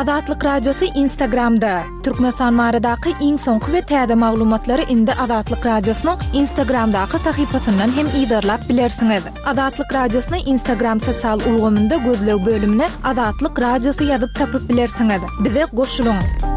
Adatlyk radiosu Instagramda. Türkmenistan baradaky iň soňky we täze maglumatlary indi Adatlyk radiosynyň Instagramdaky sahypasyndan hem ýa-da bilersiňiz. Adatlyk radiosynyň Instagram sosial ulgamynda gözleg bölümine Adatlyk radiosu ýazyp tapyp bilersiňiz. Bize goşulyň.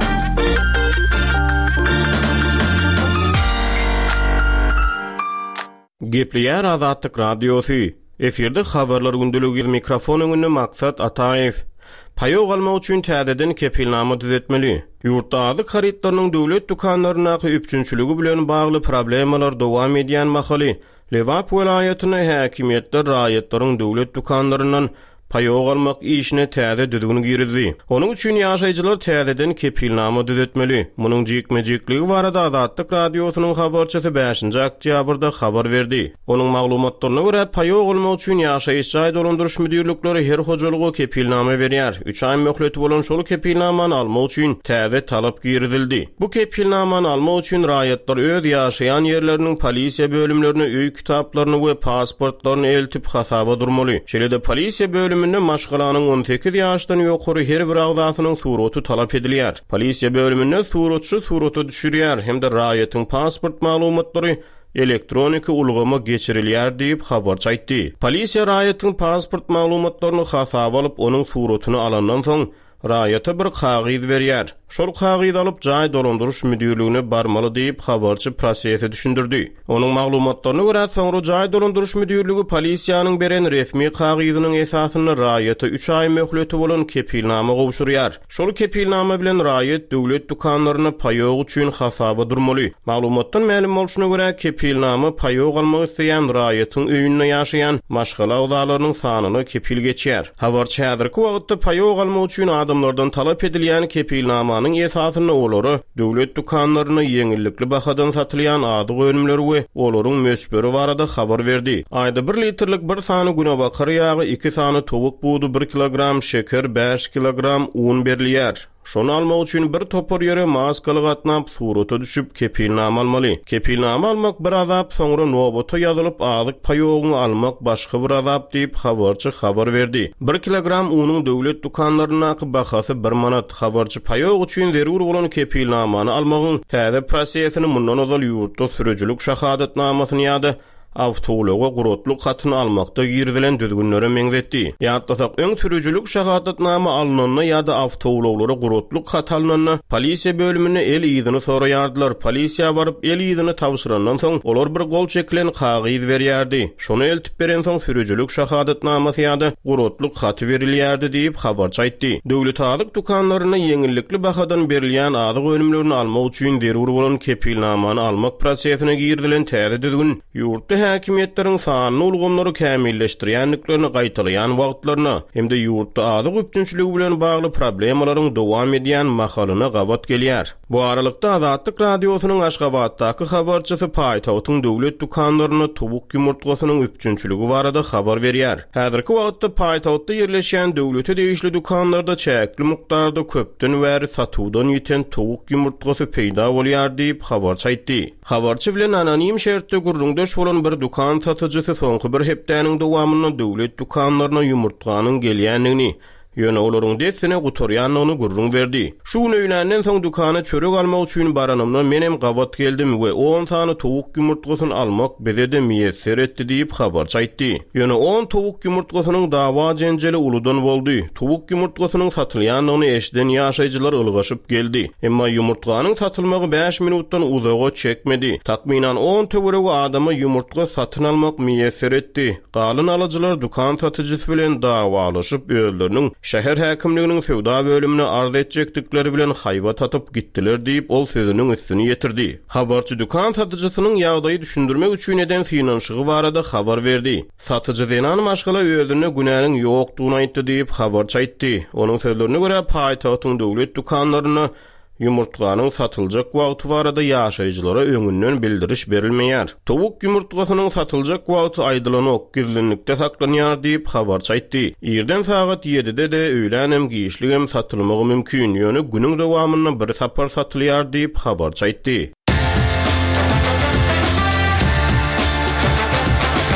Gepleýär Adatlyk radiosu. Efirde habarlar gündülügi mikrofon öňünde maksat Ataev. Paýok almak üçin täzeden kepilnama düzetmeli. Ýurtda azyk haritlarynyň döwlet dukanlaryna üpçünçüligi bilen bagly problemalar dowam edýän mahaly. Lewap welaýatyna häkimetler raýatlaryň döwlet dukanlaryndan paýok almak işine täze düzgün girdi. Onuň üçin ýaşaýjylar täzeden kepilnama düzetmeli. Munyň jekmejekliги barada Adatlyk radiosynyň habarçysy 5-nji oktýabrda habar berdi. Onuň maglumatlaryna görä paýok almak üçin ýaşaýyş jaý dolandyryş müdirlikleri her hojalyga kepilnama berýär. 3 ay möhleti bolan şol kepilnamany almak üçin täze talap girdildi. Bu kepilnamany almak üçin raýatlar öz ýaşaýan ýerleriniň polisiýa bölümlerine öý kitaplaryny we pasportlaryny eltip hasaba durmaly. Şeýle-de polisiýa bölümünde maşgalanyň 18 ýaşdan ýokary her bir agdasynyň suraty talap edilýär. Polisiýa bölümünde suratçy suraty düşürýär hemde raýatyň pasport maglumatlary elektronik ulgama geçirilýär diýip habarçy aýtdy. Polisiýa raýatyň pasport maglumatlaryny hasaba alyp onuň suratyny alandan soň raýata bir kagyz berýär. Şol kagyzy alyp jaý dolandyryş müdirligine barmaly diýip habarçy prosesi düşündirdi. Onuň maglumatlaryna görä soňra jaý dolandyryş müdirligi polisiýanyň beren resmi kagyzynyň esasyny raýata 3 ay möhleti bolan kepilnama gowşurýar. Şol kepilnama bilen raýat döwlet dukanlaryna paýok üçin hasaba durmaly. Maglumatdan ma'lum bolşuna görä kepilnama paýok almak isleýän raýatyň öýünde ýaşaýan maşgala agdalarynyň sanyny kepil geçýär. Habarçy häzirki wagtda paýok almak üçin adamlardan talap edilýän kepilnama Anyň esasyny olary döwlet dukanlaryna ýeňillikli bahadan satylýan adyk önümleri we olaryň mösberi barada habar berdi. Aýda 1 litrlik bir sany günebakar ýagy, 2 sany towuk buğdy, 1 kilogram şeker, 5 kilogram un berilýär. Şonu almak üçin bir topar ýere maskaly gatnap suraty düşüp kepilnama almaly. Kepilnama almak bir azap, soňra nobata ýazylyp azyk paýogyny almak başga bir azap diýip habarçy habar berdi. 1 kilogram unyň döwlet dukanlaryna bahasy 1 manat. Habarçy paýok üçin zerur bolan kepilnamany almagyň täze prosesini mundan ozal ýurtda sürüjülük şahadatnamasyny ýa-da awtowlaga gurutluk hatyny almakda girdilen düzgünlere meňzetdi. Ýa-da öň sürüjülük şahadatnama alnanyna ýa-da awtowlaglara gurutluk hat alnanyna polisiýa bölümine el ýyzyny soraýardylar. Polisiýa baryp el ýyzyny tawşyrandan soň olar bir gol çekilen kagyz berýärdi. Şonu eltip beren soň sürüjülük şahadatnamasy ýa-da gurutluk haty berilýärdi diýip habarçy aýtdy. Döwlet azyk dukanlaryna ýeňillikli bahadan berilýän azyk önümlerini almak üçin derur bolan kepilnamany almak prosesine girdilen täze düzgün ýurtda häkimetleriň sanyny ulgamlary kämilleşdirýänliklerini gaýtalaýan wagtlaryna hemde ýurtda azyk üpçünçüligi bilen bagly problemalaryň dowam edýän mahalyna gawat gelýär. Bu aralykda Adatlyk radiosynyň Aşgabatdaky habarçysy paýtagtyň döwlet dukanlaryna towuk ýumurtgasynyň üpçünçüligi barada habar berýär. Häzirki wagtda paýtagtda ýerleşýän döwlete degişli dukanlarda çäkli mukdarda köpden bäri satywdan ýeten towuk ýumurtgasy peýda bolýar diýip habarçy aýtdy. Habarçy bilen anonim şertde gurrundaş bolan bir dukan satyjysy soňky bir hepdäniň dowamyny döwlet dukanlaryna ýumurtganyň gelýänligini ýöne olaryň desine guturýanyny gurrun berdi. Şu öýländen soň dukana çörek almak üçin baranymdan menem gawat geldim we 10 sany towuk ýumurtgasyny almak bedede miýesser etdi diýip habarçy aýtdy. Ýöne 10 towuk ýumurtgasynyň dawa jenjeli uludan boldy. Towuk ýumurtgasynyň satylýanyny eşden ýaşaýjylar ylgaşyp geldi. Emma ýumurtganyň satylmagy 5 minutdan uzaga çekmedi. Takminan 10 töweregi adama ýumurtga satyn almak miýesser etdi. Galyn alyjylar dukan satyjysy bilen dawalaşyp öýleriniň şäher häkimliginiň fewda bölümine arz etjekdikleri bilen haýwat atyp gitdiler diýip ol sözüniň üstüni ýetirdi. Habarçy dukan satyjysynyň ýagdaýy düşündirmek üçin eden finansygy barada habar berdi. Satyjy denan maşgala özüne günäniň ýokdugyny aýtdy diýip habarçy aýtdy. Onuň sözlerine görä paýtagtyň döwlet dukanlaryna ýumurtganyň satyljak wagty barada ýaşaýjylara öňünden bildiriş berilmeýär. Towuk ýumurtgasynyň satyljak wagty aýdylanyk gizlinlikde saklanýar diýip habarçy aýtdy. Ýerden saat 7-de de öýlänem giýişligem satylmagy mümkin. Ýöne günüň dowamyna bir sapar satylýar diýip habarçy aýtdy.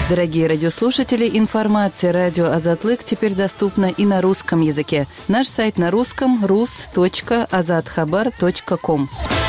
Дорогие радиослушатели, информация «Радио Азатлык» теперь доступна и на русском языке. Наш сайт на русском rus.azadkhabar.com.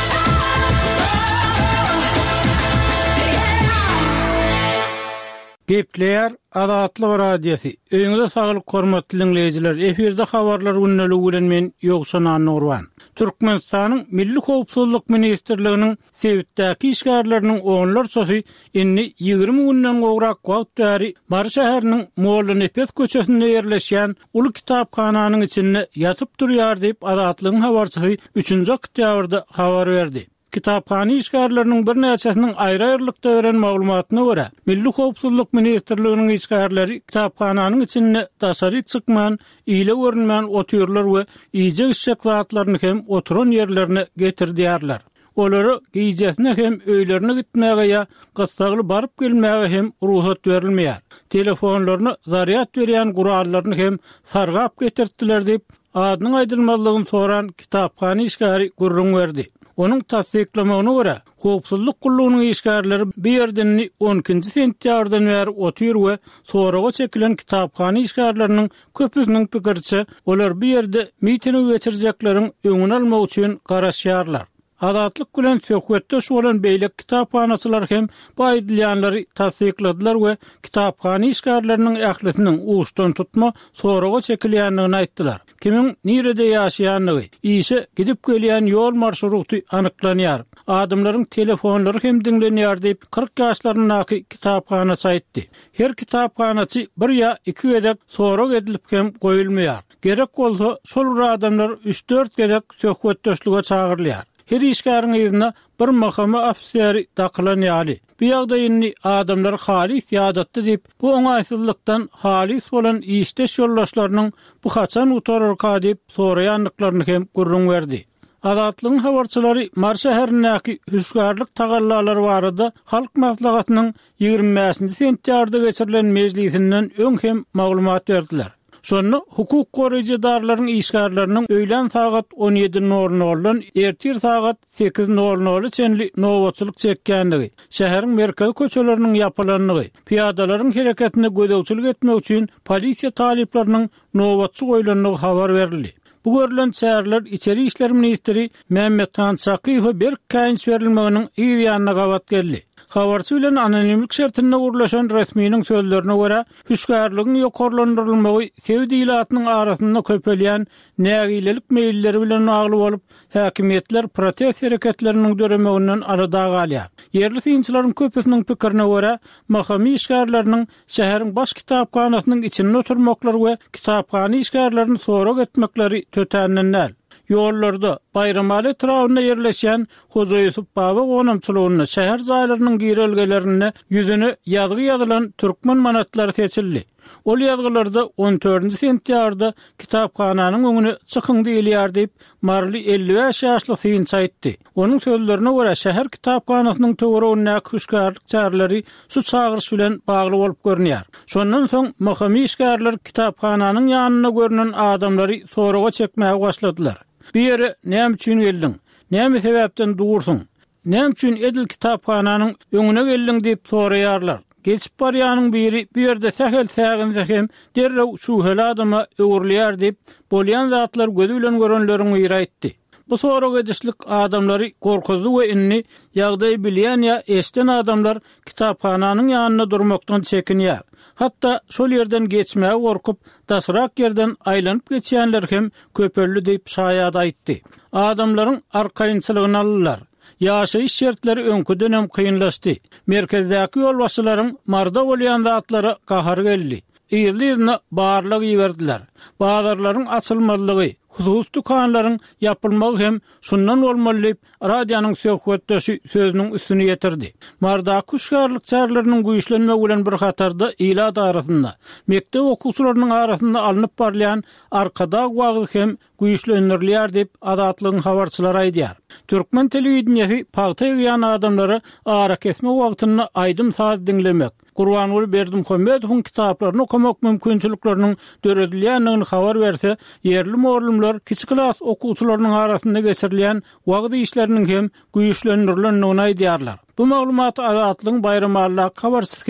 Gepler Azatlyk radiosu. Öňüňizde saglyk hormatly dinleýijiler. Eferde habarlar günneligi bilen men Ýogşan Nurwan. Türkmenistanyň Milli Howpsuzlyk Ministrliginiň Sewitdäki işgärleriniň oňlar sosy inni 20 günden gowrak wagtary Bar şäheriniň Mollanypet köçesinde ýerleşýän Uly kitaphananyň içinde ýatyp durýar diýip Azatlygyň habarçysy 3-nji oktýabrda habar berdi. Kitaphany işgärleriniň bir näçesiniň aýry-aýrylykda beren maglumatyna görä, Milli Howpsuzlyk Ministrliginiň işgärleri kitaphananyň içinde daşary çykman, ýyle görünmän otyrlar we iýjek şeklatlaryny hem oturan ýerlerine getirdiýärler. Olary giýjesine hem öýlerine gitmäge ýa gysagly baryp gelmäge hem ruhsat berilmeýär. Telefonlaryny zaryat berýän gurallaryny hem sargap getirdiler diýip adynyň aýdylmalygyny soran kitaphany işgäri gurrun berdi. Onun tasdiklamagyna görä, Howpsuzlyk gullugynyň işgärleri bir ýerden 12-nji sentýardan bäri otyr we soraga çekilen kitaphany işgärleriniň köpüsiniň pikirçe, olar bir ýerde miting geçirjeklerin öňüni almak üçin garaşýarlar. Azatlyk bilen söhbetde şolan beýlek kitaphanaçylar hem baýdylýanlary tasdikladylar we kitaphany işgärleriniň ählisiniň uçdan tutma soraga çekilýändigini aýtdylar. Kimin nirede ýaşaýanlygy, işe gidip gelýän ýol marşruty anyklanýar. Adamlaryň telefonlary hem dinlenýär diýip 40 ýaşlarynyňky kitaphanaçy aýtdy. Her kitaphanaçy bir ýa 2 gedek sorag edilip hem goýulmaýar. Gerek bolsa şol adamlar 3-4 gedek söhbetdeşlige çagyrylýar. Her işgäriň ýerine bir mahkama ofiseri taklanýaly. Bu ýagdaýyny adamlar halis ýadatdy diýip, bu oňaýsızlykdan halis bolan işdeş ýoldaşlarynyň bu haçan utararka diýip soraýanlyklaryny hem gurrun berdi. Azatlygyň habarçylary Mar şäherindäki hüşgärlik tagallalary barada halk maslahatynyň 25-nji sentýarda geçirilen mejlisinden öň hem maglumat berdiler. Şonu hukuk goraýjylaryň işgärleriniň öýlen saat 17:00-dan ertir saat 8:00 çenli nowatçylyk çekýändigi, şäheriň merkez köçeleriniň ýapylanlygy, piýadalaryň hereketine gödäwçilik etmek üçin polisiýa talipleriniň nowatçy goýulanlygy habar berildi. Bu görülen çäherler içeri işler ministri Mehmethan Sakypy bir käýiň berilmeginiň ýa-ýanyna gawat geldi. Habarçy bilen anonimlik şertinde gurlaşan resminiň sözlerine görä, hüşgärligiň ýokarlandyrylmagy sevdiýlatynyň arasynda köpelýän nägilelik meýilleri bilen agly bolup, häkimetler protest hereketleriniň döremeginden arada galýar. Yerli synçylaryň köpüsiniň pikirine görä, mahkama işgärleriniň şäheriň baş kitaphanasynyň içinde oturmaklary we kitaphany işgärlerini sorag etmekleri tötännenler. Ýollarda Bayramaly etrawyna ýerleşýän Hoja Ýusup Baba gonamçylygyna şäher zaýlarynyň girilgelerine ýüzüne ýazgy ýazylan türkmen manatlary seçildi. Ol ýazgylarda 14-nji sentýarda kitaphananyň öňüne çykyň diýilýär diýip Marly 55 ýaşly synçy aýtdy. Onuň sözlerine görä şäher kitaphanasynyň töweregine hüşgärlik çäherleri şu çagyryş bilen bagly bolup görünýär. Şondan soň mahkama işgärler kitaphananyň ýanyna görünen adamlary soraga çekmäge başladylar. Bir ýere näme üçin geldiň? Näme sebäpden dursun? Näme üçin edil kitaphananyň öňüne geldiň diýip soraýarlar. Geçip barýanyň biri bir ýerde sähel säginde hem derrew şu hel adama öwürlýär diýip bolýan zatlar gözü bilen görenleriň ýaýratdy. Bu sorak edişlik adamlary gorkuzly we inni ýagdaýy bilýän ýa eşden adamlar kitaphananyň ýanyna durmakdan çekinýär. Hatta şol ýerden geçmäge gorkup, daşrak ýerden aýlanyp geçýänler hem köpelli diýip şaýat aýtdy. Adamlaryň arkaýynçylygyny aldylar. Ýaşaýyş şertleri öňkü dönem kıyınlaşdy. Merkezdäki ýol başçylaryň marda bolýan zatlary gahar geldi. Ýerlerine barlyk ýerdiler. Bazarlaryň açylmalygy, husus dukanlaryň ýapylmagy hem şundan bolmaly diýip radionyň söhbetdeşi sözüniň üstüne ýetirdi. Marda kuşgarlyk çärleriniň güýçlenmegi bilen bir hatarda ýyla arasynda, mekdep okuwçylarynyň arasynda alınıp barlayan arkada wagt hem güýçlendirilýär diýip Azatlygyň habarçylary aýdýar. Türkmen telewizionyasy paýta ýan adamlary ara kesme wagtyny aýdym saat dinlemek, Gurbanuly Berdimuhammedowyň kitaplaryny okumak mümkinçilikleriniň döredilýändigini habar berse, yerli morlumlar kiçik klas okuwçylarynyň arasynda geçirilýän wagt işleriniň hem güýçlendirilýändigini aýdýarlar. Bu maglumaty Azatlygyň Bayramaly habarçysy hem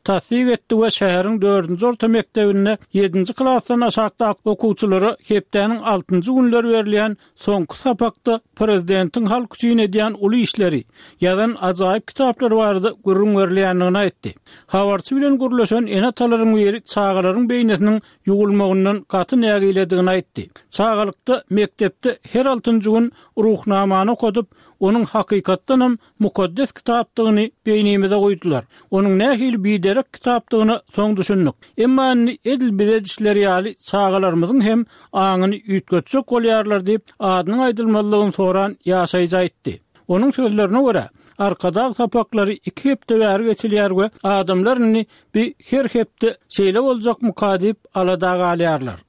tasdik etdi we şäheriň 4-nji orta mekdebinde 7-nji klassdan aşakda okuwçylary hepdeniň 6-njy günler berilýän soňky sapakda prezidentiň halk üçin edýän uly işleri ýazan ajaýyp kitaplar bardy gurrun berilýändigini aýtdy. Habarçy bilen gurlaşan enatalaryň biri çağalaryň beýnetiniň ýugulmagyndan gaty nägiledigini aýtdy. Çağalykda mektepde her 6-njy gün ruhnamany okudyp, onun hakykatdanam mukaddes kitapdygyny beýnimizde goýdular. Onun nähili biderek kitapdygyny soň düşündik. Emma edil biledişleri ýaly çağalarymyzyň hem aňyny ýetgetjek bolýarlar diýip adynyň aýdylmalygyny soran ýaşaýjy aýtdy. Onun sözlerine göre arkada sapaklary 2 hepde bäri geçilýär we adamlaryny bir her hepde şeýle boljak mukadip alada galýarlar.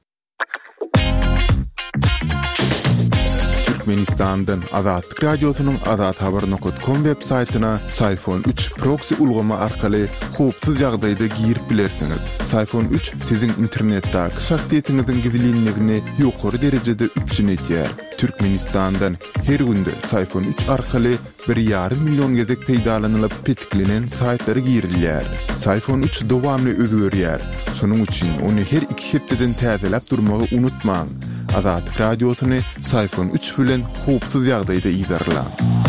Türkmenistan'dan Azatlyk Radiosynyň azathabar.com websaytyna Sayfon 3 proxy ulgama arkaly howpsuz ýagdaýda girip bilersiňiz. Sayfon 3 siziň internetdäki şahsiýetiňiziň gizliligini ýokary derejede üçin etýär. Türkmenistan'dan her günde Sayfon 3 arkaly 1,5 million gezek peýdalanylyp petiklenen saytlary girilýär. Sayfon 3 dowamly özgörýär. Şonuň üçin ony her 2 hepdeden täzeläp durmagy unutmaň. Azatlyk Radiosyny Sayfon 3 bilen howpsuz ýagdaýda ýygarla.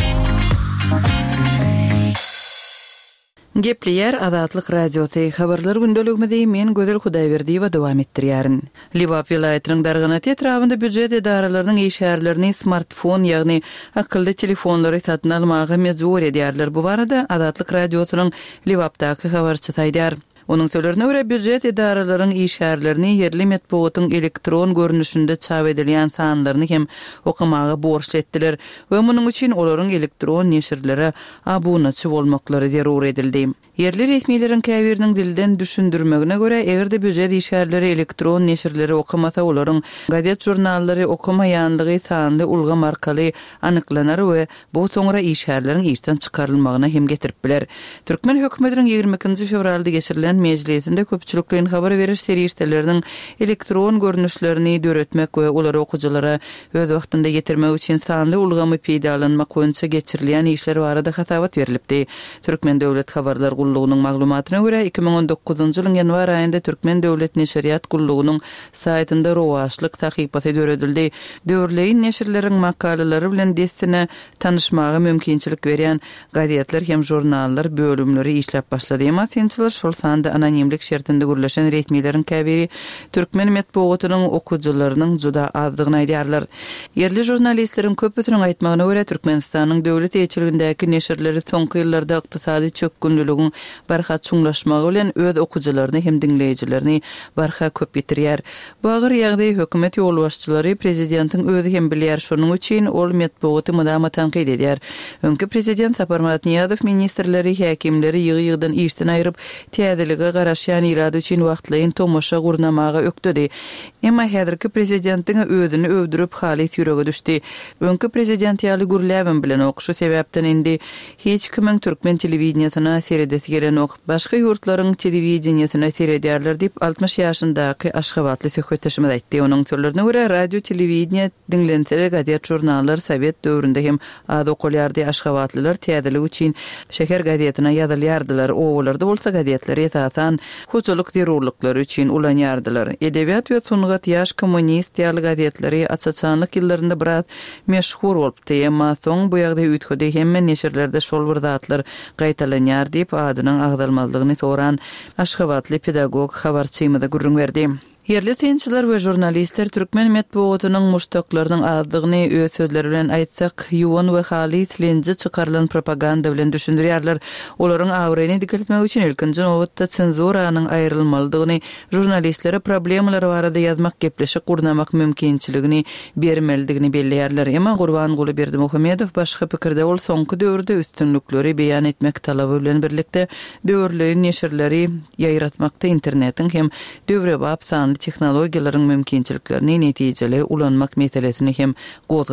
Gepleyer Azatlyk Radiosy habarlar gündeligimizde men Gözel Hudaýberdiýewa dowam etdirýärin. Liwap vilayatynyň Darganaty etrafynda büdjet edaralarynyň işgärlerini smartfon ýagny akylly telefonlary satyn almagy mejbur edýärler. Bu barada Azatlyk Radiosynyň Liwapdaky habarçy saýdar. Onun sözlerine göre büdjet edaralaryň işgärlerini yerli metbuatyň elektron görnüşinde çap edilýän sanlaryny hem okumagy borçly etdiler we munyň üçin olaryň elektron neşirlere abunaçy bolmaklary zerur edildi. Yerli resmiýetlerin käbiriniň dilden düşündirmegine göre egerde büdjet işgärleri elektron neşirleri okumasa olaryň gazet jurnallary okumaýanlygy sanly ulga markaly anyklanar we bu soňra işgärleriň işden çykarylmagyna hem getirip biler. Türkmen hökümetiniň 22 fevralda geçirilen meclisinde köpçülikliň habar beriş serýişleriniň elektron görnüşlerini döretmek we olary okujalara öz wagtynda getirmek üçin sanly ulgamy peýdalanmak boýunça geçirilen işler barada hasabat berilipdi. Türkmen döwlet habarlar Gullugynyň maglumatyna görä 2019-njy ýylyň ýanwar aýynda Türkmen döwlet neşriýat gullugynyň saýtynda rowaşlyk sahypasy döredildi. Döwürleýin neşirleriň makalelary bilen destine tanyşmagy mümkinçilik berýän gazetler hem jurnallar bölümleri işläp başlady. Emma tinçiler şol sanda anonimlik şertinde gürleşen resmiýetlerin käbiri Türkmen metbuatynyň okujularynyň juda azdygyny aýdýarlar. Yerli jurnalistleriň köpüsiniň aýtmagyna görä Türkmenistanyň döwlet eýçiligindäki neşirleri soňky ýyllarda ykdysady çökgünlüligiň barha çuňlaşmagy bilen öz okujularyny hem dinleýijilerini barha köp ýetirýär. Bu agyr ýagdaý hökümet ýolbaşçylary prezidentiň özi hem bilýär. Şonuň üçin ol metbuaty mudama tanqid edýär. Öňki prezident Saparmat Niýazow ministrleri, häkimleri ýygy-ýygydan işden aýryp täzelige garaşýan ýylady üçin wagtlaýyn tomaşa gurnamaga ökdüdi. Emma häzirki prezidentiň özüni övdürip halis ýüregi düşdi. Öňki prezident ýaly gürläwin bilen okuşy sebäpden indi hiç kimiň Türkmen telewizionyna seredesi gelen ok başga ýurtlaryň telewizionyna seredýärler diýip 60 ýaşyndaky Aşgabatly söhbetdeşimiz aýtdy. Onuň sözlerine görä radio telewizionýa dinlense gazet jurnallar Sowet döwründe hem az okulýardy. Aşgabatlylar täzelik üçin şeher gazetina ýazylýardylar. Owalarda bolsa gazetleri esasan hoçuluk zerurlyklary üçin ulanýardylar. Edebiýat we sungat ýaş kommunist ýaly gazetleri açaçanlyk ýyllarynda biraz meşhur bolupdy. Emma soň bu ýagdaý üýtgedi hemme neşirlerde şol bir zatlar gaýtalanýar diýip adynyň agdalmalygyny soran Aşgabatly pedagog habarçymyza gurrun berdi. Yerli synçylar we jurnalistler Türkmen metbuatynyň muştaklarynyň azdygyny öz sözleri bilen aýtsak, ýuwan we halis lenji çykarylan propaganda bilen düşündirýärler. Olaryň awryny dikkat etmek üçin ilkinji nowatda senzuranyň aýrylmalydygyny, jurnalistlere problemler barada ýazmak, gepleşik gurnamak mümkinçiligini bermelidigini belleýärler. Emma Gurbanguly Berdimuhammedow başga pikirde ol soňky döwürde üstünlükleri beýan etmek talaby bilen birlikde döwürleýin neşirleri ýaýratmakda internetiň hem döwrebap texnologiýalaryň mümkinçiliklerini netijeli ulanmak meselesini hem gozgady.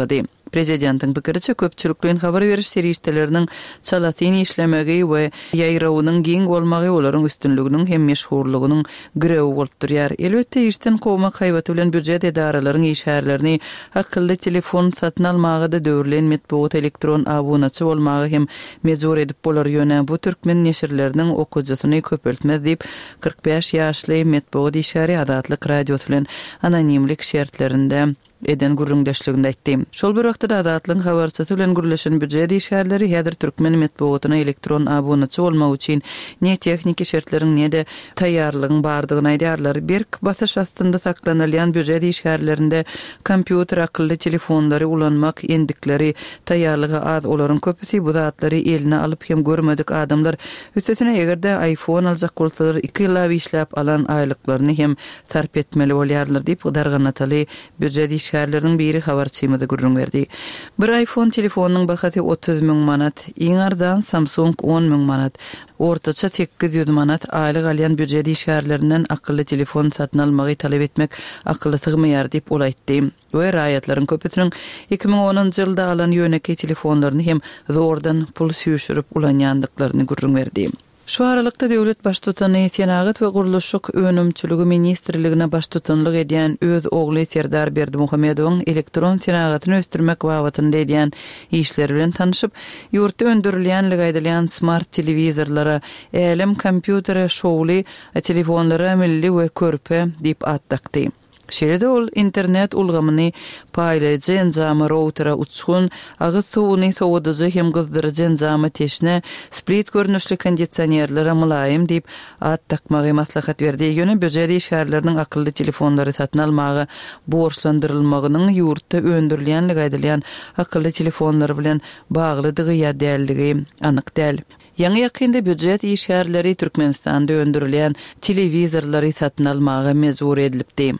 Prezidentin pikiriçe köpçülüklerin habar beriş seriştelerinin çalatyny işlemegi we ýaýrawunyň giň bolmagy olaryň üstünliginiň hem meşhurlygynyň grewi bolup durýar. Elbetde işden gowmak haýbaty bilen büdjet edaralaryň işgärlerini akylly telefon satyn almagy da döwürlen metbuat elektron abonaçy bolmagy hem mejbur edip bolar ýöne bu türkmen neşirleriniň okujasyny köpeltmez diýip 45 ýaşly metbuat işgäri Adatlyk radio bilen anonimlik şertlerinde eden gurrundaşlygynda aýtdy. Şol bir wagtda Adatlyň habarçysy bilen gürleşen büdjet işgärleri häzir türkmen metbuatyna elektron abonaçy bolmak üçin ne tehnik şertleriň ne de taýýarlygyň bardygyny aýdarlar. Berk basyş astynda saklanylýan büdjet işgärlerinde kompýuter, akylly telefonlary ulanmak endikleri taýýarlygy az olaryň köpüsi bu zatlary eline alyp hem görmedik adamlar üstesine egerde iPhone aljak bolsalar 2 ýyl işläp alan aýlyklaryny hem sarp etmeli bolýarlar diýip darganaty büdjet işgärleriniň biri habarçymyzy gurrun berdi. Bir iPhone telefonunyň bahasy 30.000 manat, iň ardan Samsung 10.000 manat, ortaça 800 manat aýlyk alýan büdjet işgärlerinden akylly telefon satyn almagy talep etmek akylly sygmaýar diýip ol aýtdy. We raýatlaryň köpüsiniň 2010-njy ýylda alan ýöneki telefonlaryny hem zordan pul süýşürip ulanýandyklaryny gurrun berdi. Şu aralykda döwlet baş tutany Senagat we Guruluşyk Önümçüligi ministrligine baş tutanlyk edýän öz ogly Serdar Berdimuhammedowyň elektron senagatyny östürmek wagtynda edýän işleri bilen tanyşyp, ýurtda öndürilýän aýdylýan smart telewizorlara, elem kompýutere, şowly telefonlara milli we körpe diýip at takdy. Şeýle ol internet ulgamyny paýlaýjy enjamy routera uçgun, agyz suwuny sowudyjy hem gyzdyrjy enjamy teşne, split görnüşli kondisionerlere mylaýym diýip at takmagy maslahat berdi. Ýöne büdjet işgärleriniň akylly telefonlary satyn almagy borçlandyrylmagynyň ýurtda öndürilýän aýdylýan akylly telefonlar bilen baglydygy ýa dälligi anyk däl. Ýa-ni ýakynda büdjet işgärleri Türkmenistanda öndürilýän telewizorlary satyn almagy mejbur edilipdi.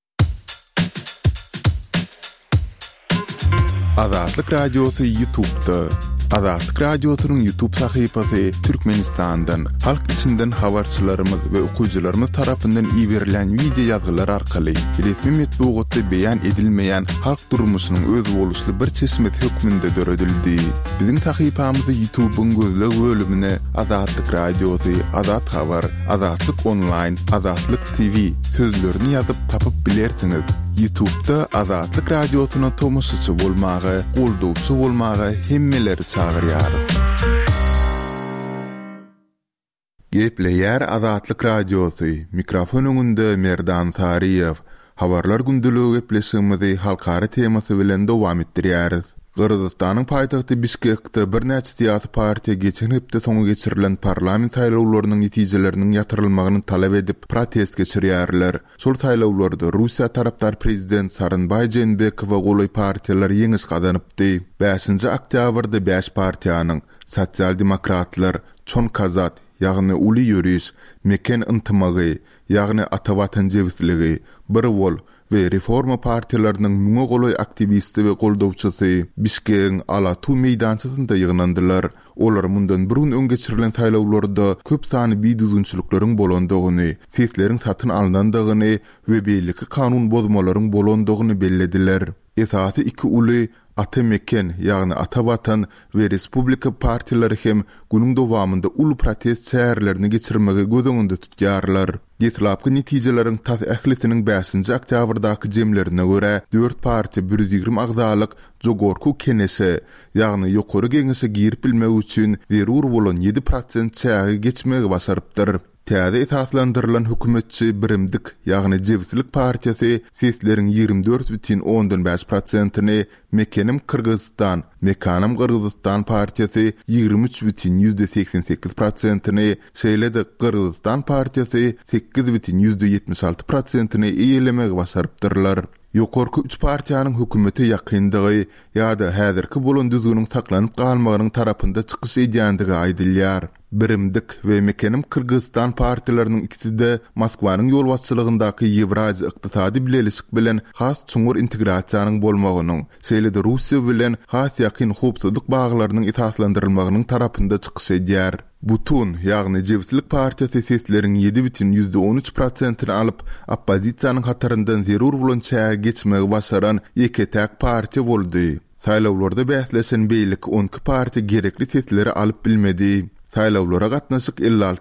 Adatlyk radiosu YouTube'da. Adatlyk radiosynyň YouTube sahypasy Türkmenistandan, halk içinden habarçylarymyz we okuwçylarymyz tarapyndan iýerilen video ýazgylar arkaly resmi metbuatda beýan edilmeýän halk durmuşynyň öz boluşly bir çeşmet hökmünde döredildi. Biziň sahypamyzy YouTube'un gözleg bölümine Adatlyk radiosu, Adat habar, Adatlyk online, Adatlyk TV sözlerini ýazyp tapyp bilersiňiz. YouTube'da Adatlyk radiosyna tomoşaçy bolmagy, goldowçy bolmagy hemmeleri çagyrýar. Gepleýär Adatlyk radiosu. Mikrofon öňünde Merdan Sariýew. Habarlar gündüligi gepleşigimizi halkara temasy bilen dowam etdirýäris. Gırgızstanyň paýtagty Bişkekde bir näçe siyasi partiýa geçen hepde soňu geçirilen parlament saýlawlarynyň netijeleriniň ýatyrylmagyny talap edip protest geçirýärler. Şol saýlawlarda Russiýa tarapdar prezident Sarynbay Jeenbekow we goly partiýalar ýeňiş gazanypdy. 5-nji oktýabrda 5 partiýanyň Sosial Demokratlar, Çon Kazat, ýagny Uly Ýöriş, Meken Intymagy, ýagny Ata Watan Jewsligi, Bir Wol we reforma partiýalarynyň müňe goly aktivisti we goldowçysy Bişkeň Alatu meýdançysynda ýygynandylar. Olar mundan burun ön geçirilen saýlawlarda köp sany biýdüzünçülikleriň bolandygyny, sesleriň satyn alınandygyny we beýleki kanun bozmalaryň bolandygyny bellediler. Esasy iki uly Ata Meken, ýagny Ata Watan we Respublika partiýalary hem günüň dowamında ulu protest çäherlerini geçirmegi göz öňünde tutýarlar. Ýetlapky netijeleriň tas ählisiniň 5-nji oktýabrdaky jemlerine görä 4 partiýa 120 agzalyk jogorku kenesi, ýagny ýokary geňişe girip bilmek üçin zerur bolan 7% çägi geçmegi basarypdyr. Täze esaslandyrylan hökümetçi Birimdik, ýagny Jewslik partiýasy sesleriň 24,5%-ny, Mekenim Kırgızstan, Mekanam Kırgızstan partiýasy 23,88%-ny, şeýle-de Kırgızstan partiýasy 8,76%-ny eýelemegi basarypdyrlar. Ýokarky 3 partiýanyň hökümete ýakyndygy ýa-da häzirki bolan düzgüniň saklanyp galmagynyň tarapynda çykyş edýändigi aýdylýar. Birimdik we Mekenim Kırgızstan partiýalarynyň ikisi-de Moskwanyň ýolbaşçylygyndaky Ewraziýa ykdysady bileşik bilen has çuňur integrasiýanyň bolmagynyň, şeýle-de Russiýa bilen has ýakyn howpsuzlyk baglarynyň esaslandyrylmagynyň tarapynda çykyş edýär. Butun, ýagny Jewslik partiýasy sesleriň 7,13%-ni alyp, oppozisiýanyň hataryndan zerur bolan çäge geçmegi başaran ýeketäk partiýa boldy. Saýlawlarda bäslesen beýlik 12 parti gerekli tesleri alyp bilmedi. Saýlawlara gatnaşyk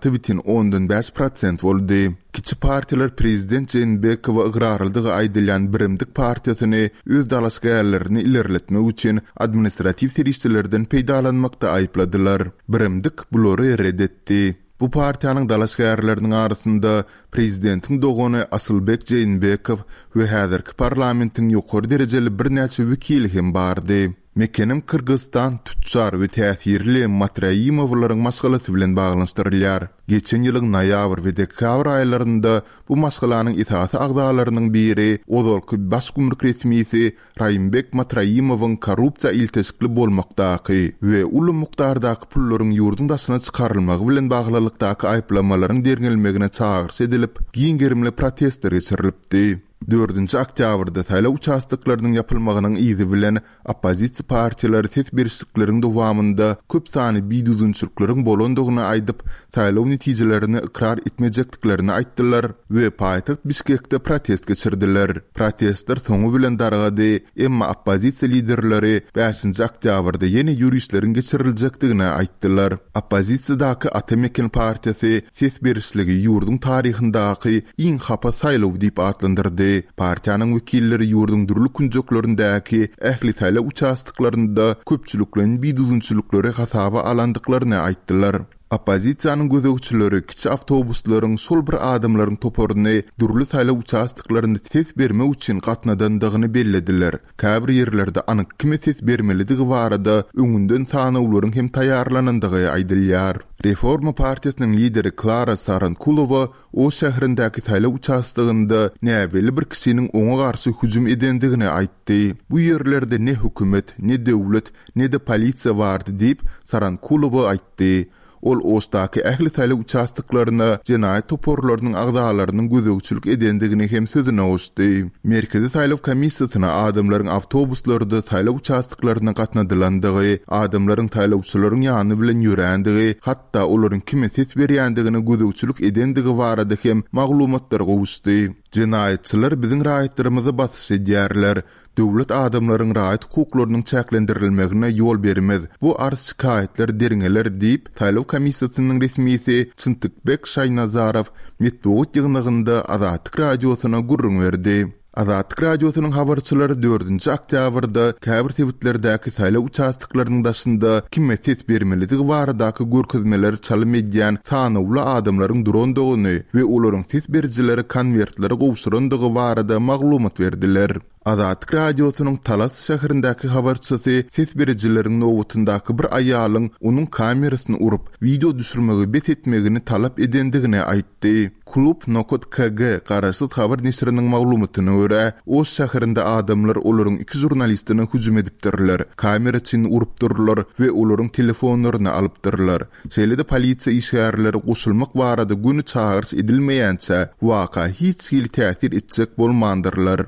56,5% boldy. Kiçi partiler prezident Jeenbekow ıgrarlydygy aýdylýan Birimdik partiýasyny öz dalaşgärlerini ilerletmek üçin administrativ tirişçilerden peýdalanmakda aýpladylar. Birimdik bulary reddetdi. Bu partiýanyň dalaşgärleriniň arasynda prezidentiň dogany Asylbek Jeenbekow we häzirki parlamentiň ýokary derejeli birnäçe wekili hem bardy. Mekenim Kırgızstan tüçar we täsirli Matrayimowlaryň maşgalaty bilen baglanşdyrylýar. Geçen ýylyň noýabr we dekabr aýlarynda bu maşgalanyň itaat agdalarynyň biri Ozolky baş gümrük resmisi Raýymbek Matrayimowyň korrupsiýa ilteşikli bolmakdaky we uly mukdardaky pullaryň ýurdun daşyna çykarylmagy bilen baglylykdaky aýplamalaryň derňelmegine çağırş edilip, giňgerimli protestler geçirilipdi. 4-nji oktýabrda saýlaw uçastlyklarynyň yapylmagynyň izi bilen oppozisiýa partiýalary tetbirçilikleriň dowamında köp sany biýdüzünçilikleriň bolandygyny aýdyp, saýlaw netijelerini ikrar etmejekliklerini aýtdylar we paýtaxt Bişkekde protest geçirdiler. Protestler soňu bilen dargady, emma oppozisiýa liderleri 5-nji oktýabrda ýene ýürüýüşleriň geçiriljekdigini aýtdylar. Oppozisiýadaky Atamekin partiýasy tetbirçiligi ýurdun taryhyndaky iň hapa saýlaw diýip atlandyrdy. Partiýanyň wekilleri ýurdun durly kunjoklaryndaky ähli saýlaw uçastyklarynda köpçüliklerin biýdüzünçilikleri hasaba alandyklaryny aýtdylar. Oppozisiýanyň gözegçileri kiçi awtobuslaryň şol bir adamlaryň toporuny durly saýlaw uçastyklarynda tes berme üçin gatnadandygyny bellediler. Käbir ýerlerde anyk kime tes bermelidigi barada öňünden tanawlaryň hem taýýarlanandygy aýdylýar. Reforma partiýasynyň lideri Klara Sarankulova o şäherindäki saýlaw uçastygynda näbeli bir kişiniň oňa garşy hüjüm edendigini aýtdy. Bu ýerlerde ne hökümet, ne döwlet, ne de polisiýa bardy diýip Sarankulova aýtdy. Ol ostaky ähli saýlaw uçastlyklaryna jenaýat toporlarynyň agdalarynyň gözegçilik edendigini hem sözüne oşdy. Merkezi saýlaw komissiýasyna adamlaryň awtobuslarda saýlaw uçastlyklaryna gatnadylandygy, adamlaryň saýlawçylaryň ýany bilen ýörendigi, hatda olaryň kime ses berýändigini gözegçilik edendigi barada hem maglumatlar gowuşdy. Jenaýatçylar biziň raýatlarymyzy basy edýärler. Döwlet adamlaryň raýat hukuklarynyň çäklendirilmegine ýol bermez. Bu arz şikaýetler derňeler diýip saýlaw komissiýasynyň resmisi Çyntıkbek Şaýnazarow metbuat ýygnygynda Azatlyk radiosyna gurrun berdi. Azatlyk radiosynyň habarçylary 4-nji oktýabrda käbir tewitlerdäki saýlaw uçastlyklarynyň daşynda kime ses bermelidigi baradaky görkezmeler çalym edýän sanawly adamlaryň durandygyny we olaryň ses berjileri konwertleri gowşurandygy barada maglumat berdiler. Azatlyk radiosynyň Talas şäherindäki habarçysy ses berjileriň nowatyndaky bir aýalyň onuň kamerasyny urup video düşürmegi bet etmegini talap edendigini aýtdy. Klub Nokot KG garaşsyz habar nesriniň maglumatyna görä, o şäherinde adamlar olaryň 2 jurnalistini hüjüm edipdirler. Kameraçyny urupdyrlar we olaryň telefonlaryny alypdyrlar. Şeýle-de polisiýa işgärleri goşulmak barada güni çağırş edilmeýänçe waka hiç hil täsir etjek bolmandyrlar.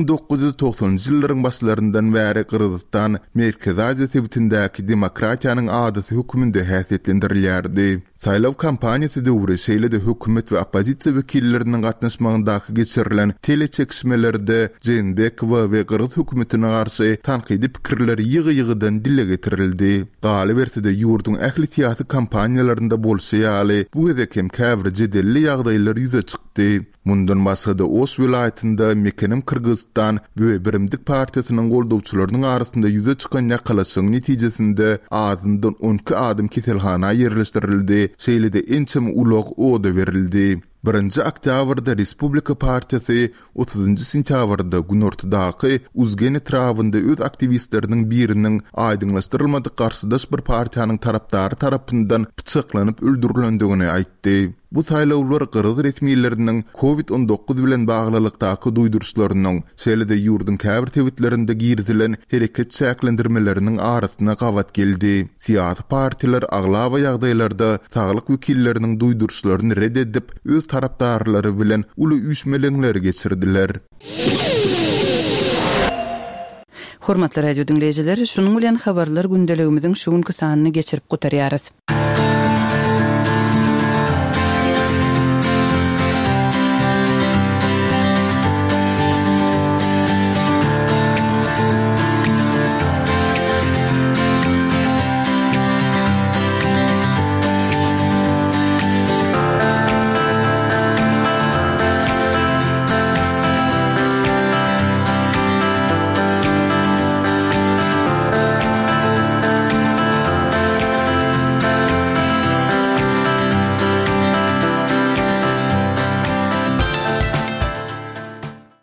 1990-njy ýyllaryň başlaryndan bäri Kırgızstan Merkezi Aziýa tewitindäki demokratiýanyň adasy höküminde häsiýetlendirilýärdi. Saýlaw kampaniýasy döwri şeýle-de hökümet we oppozisiýa wekilleriniň gatnaşmagyndaky geçirilen teleçekişmelerde Jeenbekow we Kırgız hökümetine garşy tanqidi pikirler ýygy-ýygydan dile getirildi. Galy berside ýurdun ähli siýasy kampaniýalarynda bolşaýaly bu gezek hem käbir jedelli ýagdaýlar ýüze çykdy. Mundan başga da Oş vilayetinde Mekenim Kırgızstan we Birimdik partiýasynyň goldawçylarynyň arasynda ýüze çykan ýakalaşyň netijesinde azyndan 12 adam keselhana ýerleşdirildi. Şeýle-de ençem ulaq oda berildi. 1-nji oktýabrda Respublika partiýasy 30-njy sentýabrda gün ortadaky Uzgen etrawynda öz aktivistleriniň biriniň aýdyňlaşdyrylmady garşydaş bir partiýanyň tarapdary tarapyndan pyçaklanyp öldürilendigini aýtdy. Bu saýlawlar Kırgız resmiýetleriniň COVID-19 bilen baglylykdaky duýduruşlarynyň, şeýle-de ýurdun käbir tewitlerinde girdilen hereket çäklendirmeleriniň arasyna gawat geldi. Siýasy partiýalar aglawa ýagdaýlarda saglyk wekilleriniň duýduruşlaryny reddedip, öz tarapdarlary bilen uly üýşmeler geçirdiler. Hormatly radio dinleýijiler, şunuň bilen habarlar gündeligimiziň şu günkü sanyny geçirip gutarýarys.